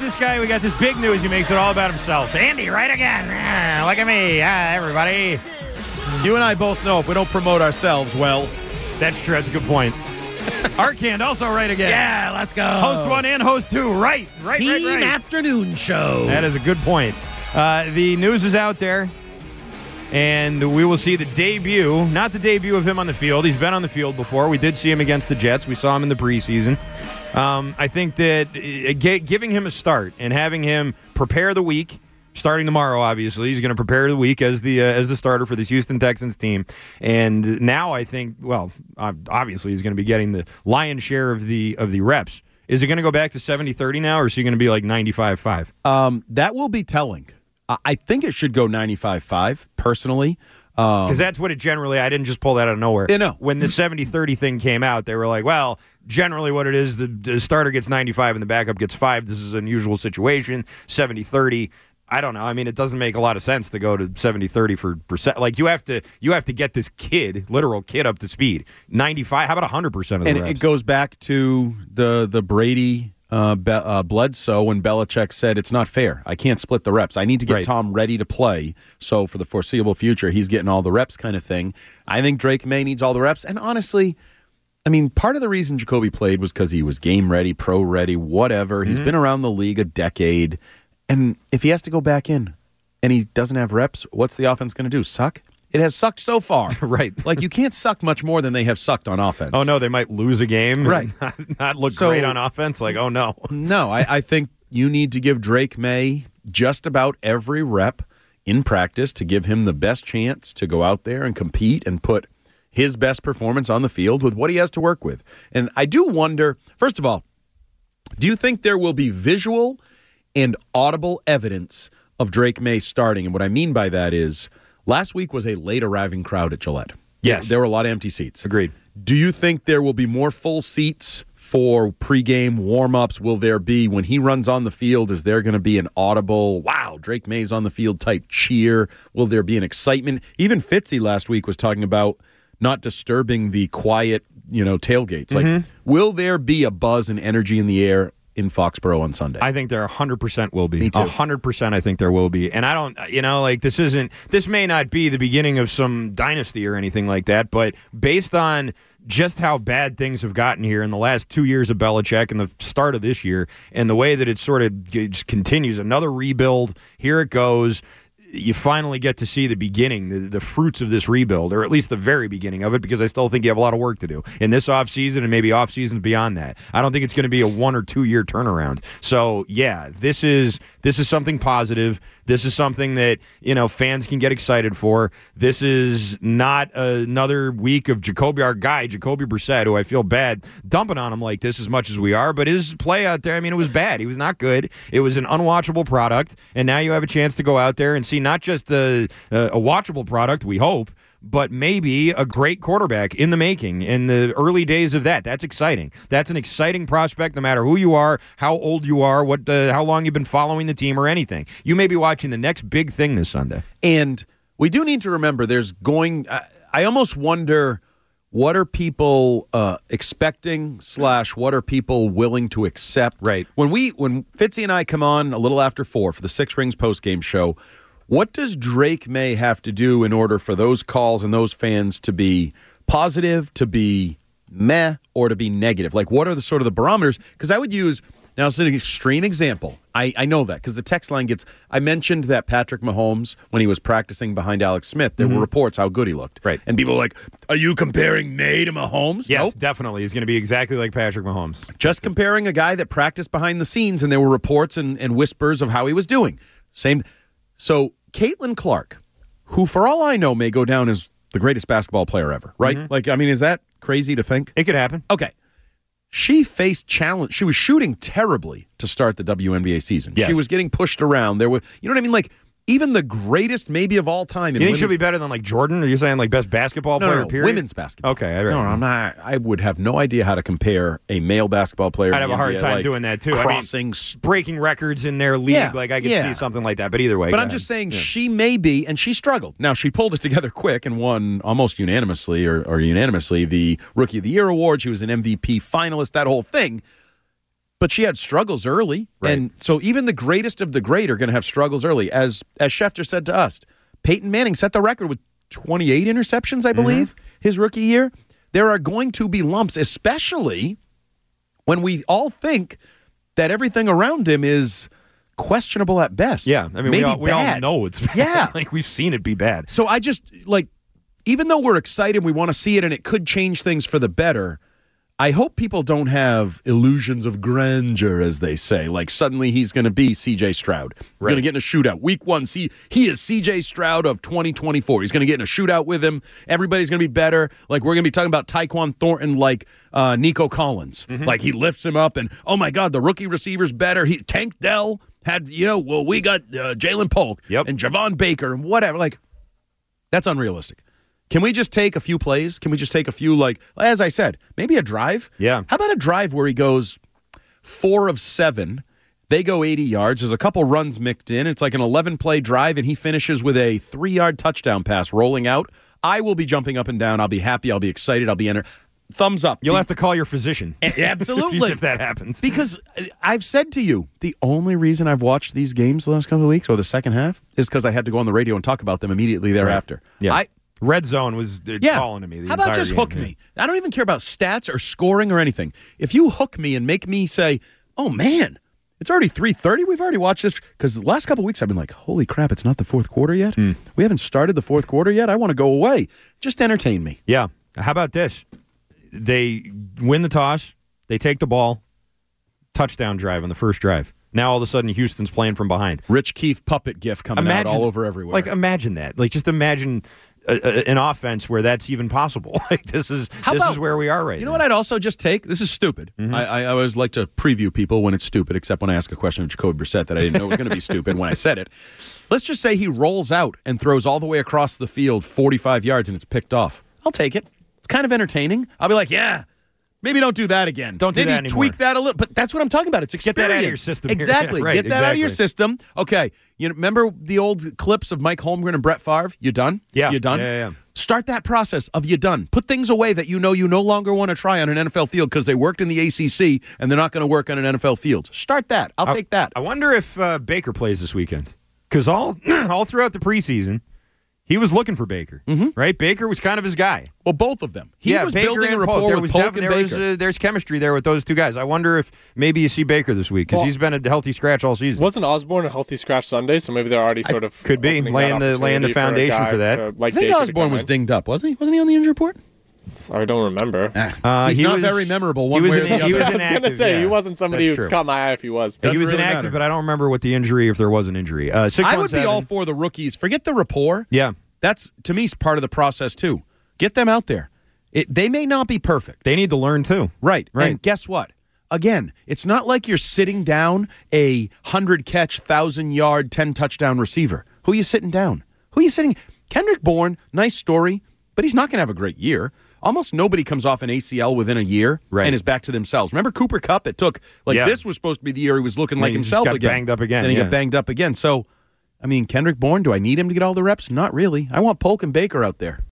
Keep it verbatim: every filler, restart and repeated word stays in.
this guy. We got this big news. He makes it all about himself. Andy, right again. Ah, look at me. Ah, everybody. You and I both know if we don't promote ourselves, well. That's true. That's a good point. Arcand also right again. Yeah, let's go. Host one and host two. Right. Right, Team right, right. afternoon show. That is a good point. Uh, the news is out there. And we will see the debut, not the debut of him on the field. He's been on the field before. We did see him against the Jets. We saw him in the preseason. Um, I think that uh, giving him a start and having him prepare the week, starting tomorrow, obviously, he's going to prepare the week as the uh, as the starter for this Houston Texans team. And now I think, well, obviously he's going to be getting the lion's share of the of the reps. Is it going to go back to seventy thirty now, or is he going to be like ninety-five five? Um, that will be telling. I think it should go ninety-five five, personally. Because um, that's what it generally, I didn't just pull that out of nowhere. You know. When the seventy thirty thing came out, they were like, well, generally what it is, the, the starter gets ninety-five and the backup gets five. This is an unusual situation. seventy thirty. I don't know. I mean, it doesn't make a lot of sense to go to seventy thirty for percent. Like, you have to you have to get this kid, literal kid, up to speed. ninety-five, how about one hundred percent of the and reps? And it goes back to the, the Brady... Uh, Be- uh, Bledsoe when Belichick said it's not fair. I can't split the reps. I need to get right. Tom ready to play. So for the foreseeable future, he's getting all the reps kind of thing. I think Drake May needs all the reps. And honestly, I mean, part of the reason Jacoby played was because he was game ready, pro ready, whatever. Mm-hmm. He's been around the league a decade. And if he has to go back in and he doesn't have reps, what's the offense going to do? Suck? It has sucked so far. Right. Like, you can't suck much more than they have sucked on offense. Oh, no, they might lose a game right. and not, not look so, great on offense. Like, oh, no. No, I, I think you need to give Drake May just about every rep in practice to give him the best chance to go out there and compete and put his best performance on the field with what he has to work with. And I do wonder, first of all, do you think there will be visual and audible evidence of Drake May starting? And what I mean by that is, last week was a late-arriving crowd at Gillette. Yes. There were a lot of empty seats. Agreed. Do you think there will be more full seats for pregame warm-ups? Will there be, when he runs on the field, is there going to be an audible, wow, Drake May's on the field type cheer? Will there be an excitement? Even Fitzy last week was talking about not disturbing the quiet, you know, tailgates. Mm-hmm. Like, will there be a buzz and energy in the air in Foxborough on Sunday? I think there one hundred percent will be. Me too. one hundred percent I think there will be. And I don't, you know, like, this isn't, this may not be the beginning of some dynasty or anything like that, but based on just how bad things have gotten here in the last two years of Belichick and the start of this year, and the way that it sort of just continues, another rebuild, here it goes. You finally get to see the beginning, the, the fruits of this rebuild, or at least the very beginning of it, because I still think you have a lot of work to do in this offseason and maybe off seasons beyond that. I don't think it's going to be a one or two year turnaround. So, yeah, this is this is something positive. This is something that, you know, fans can get excited for. This is not another week of Jacoby, our guy, Jacoby Brissett, who I feel bad dumping on him like this as much as we are, but his play out there, I mean, it was bad. He was not good. It was an unwatchable product, and now you have a chance to go out there and see not just a, a watchable product, we hope, but maybe a great quarterback in the making in the early days of that. That's exciting. That's an exciting prospect no matter who you are, how old you are, what, uh, how long you've been following the team or anything. You may be watching the next big thing this Sunday. And we do need to remember there's going, I, I almost wonder, what are people uh, expecting slash what are people willing to accept? Right. When we, when Fitzy and I come on a little after four for the Six Rings postgame show, what does Drake May have to do in order for those calls and those fans to be positive, to be meh, or to be negative? Like, what are the sort of the barometers? Because I would use, now it's an extreme example. I, I know that because the text line gets, I mentioned that Patrick Mahomes, when he was practicing behind Alex Smith, there mm-hmm. were reports how good he looked. Right. And people were like, are you comparing May to Mahomes? Yes, nope. Definitely. He's going to be exactly like Patrick Mahomes. Just comparing a guy that practiced behind the scenes and there were reports and, and whispers of how he was doing. Same. So Caitlin Clark, who for all I know may go down as the greatest basketball player ever, right? Mm-hmm. Like, I mean, is that crazy to think? It could happen. Okay. She faced challenge. She was shooting terribly to start the W N B A season. Yes. She was getting pushed around. There were, you know what I mean? Like, even the greatest maybe of all time. In you think she'll women's- be better than like Jordan? Are you saying like best basketball no, player, no, no, period? women's basketball. Okay. I No, no, I'm not. I would have no idea how to compare a male basketball player. I'd in have the a hard N B A, time like doing that too. Crossing. I mean, breaking records in their league. Yeah, like I could yeah. see something like that. But either way. But go I'm ahead. just saying Yeah. she may be, and she struggled. Now, she pulled it together quick and won almost unanimously or, or unanimously the Rookie of the Year award. She was an M V P finalist, that whole thing. but she had struggles early. Right. And so even the greatest of the great are going to have struggles early. As as Schefter said to us, Peyton Manning set the record with twenty-eight interceptions, I believe, mm-hmm. his rookie year. There are going to be lumps, especially when we all think that everything around him is questionable at best. Yeah, I mean, maybe we all, we all bad. know it's bad. Yeah. Like, we've seen it be bad. So I just, like, even though we're excited, we want to see it, and it could change things for the better, I hope people don't have illusions of grandeur, as they say. Like, suddenly he's going to be C J Stroud. We're right. going to get in a shootout. Week one, see, he is C J Stroud of twenty twenty-four. He's going to get in a shootout with him. Everybody's going to be better. Like, we're going to be talking about Tyquan Thornton like uh, Nico Collins. Mm-hmm. Like, he lifts him up, and, oh, my God, the rookie receiver's better. He Tank Dell had, you know, well, we got uh, Jalen Polk yep. and Javon Baker and whatever. Like, that's unrealistic. Can we just take a few plays? Can we just take a few, like, as I said, maybe a drive? Yeah. How about a drive where he goes four of seven, they go eighty yards, there's a couple runs mixed in, it's like an eleven-play drive, and he finishes with a three-yard touchdown pass rolling out? I will be jumping up and down. I'll be happy. I'll be excited. I'll be enter. Thumbs up. You'll the, have to call your physician. Absolutely. if that happens. Because I've said to you, the only reason I've watched these games the last couple of weeks, or the second half, is because I had to go on the radio and talk about them immediately thereafter. Right. Yeah. I, Red Zone was yeah. calling to me the How about entire just game, hook yeah. me? I don't even care about stats or scoring or anything. If you hook me and make me say, oh, man, it's already three thirty, we've already watched this. Because the last couple of weeks I've been like, holy crap, it's not the fourth quarter yet? Mm. We haven't started the fourth quarter yet? I want to go away. Just entertain me. Yeah. How about this? They win the toss. They take the ball. Touchdown drive on the first drive. Now all of a sudden Houston's playing from behind. Rich Keefe puppet gif coming imagine, out all over everywhere. Like, imagine that. Like, just imagine a, a, an offense where that's even possible. Like, this is How this about, is where we are right now. You know what I'd also just take? This is stupid. Mm-hmm. I, I always like to preview people when it's stupid, except when I ask a question of Jacoby Brissett that I didn't know was going to be stupid when I said it. Let's just say he rolls out and throws all the way across the field forty-five yards and it's picked off. I'll take it. It's kind of entertaining. I'll be like, yeah. Maybe don't do that again. Don't do Maybe that anymore. tweak that a little. But that's what I'm talking about. It's experience. Get that out of your system. Exactly. Yeah, right, Get that exactly. out of your system. Okay. You know, remember the old clips of Mike Holmgren and Brett Favre? You done? Yeah. You done? Yeah, yeah, yeah. Start that process of you done. Put things away that you know you no longer want to try on an N F L field because they worked in the A C C and they're not going to work on an N F L field. Start that. I'll I, take that. I wonder if uh, Baker plays this weekend. Because all, all throughout the preseason, he was looking for Baker, mm-hmm. right? Baker was kind of his guy. Well, both of them. He yeah, was Baker building a and rapport Polk. There with was Polk def- and there Baker. Was, uh, there's chemistry there with those two guys. I wonder if maybe you see Baker this week because well, he's been a healthy scratch all season. Wasn't Osborne a healthy scratch Sunday? So maybe they're already sort of I, could be laying the laying the foundation for, for that. To, like I think Baker Osborne was in. dinged up, wasn't he? Wasn't he on the injury report? I don't remember. Uh, he's he not was, very memorable one he was way or in, the he other. was I was inactive, going to say, yeah. he wasn't somebody That's who true. caught my eye if he was. He was really inactive, matter. but I don't remember what the injury, if there was an injury. Uh, six I would be all for the rookies. Forget the rapport. Yeah. That's, to me, part of the process, too. Get them out there. It, they may not be perfect. They need to learn, too. Right. Right. And guess what? Again, it's not like you're sitting down a hundred-catch, thousand-yard, ten-touchdown receiver. Who are you sitting down? Who are you sitting? Kendrick Bourne, nice story, but he's not going to have a great year. Almost nobody comes off an A C L within a year right. and is back to themselves. Remember Cooper Kupp? It took, like, yeah. this was supposed to be the year he was looking like he just himself got again. banged up again. Then he yeah. got banged up again. So, I mean, Kendrick Bourne, do I need him to get all the reps? Not really. I want Polk and Baker out there.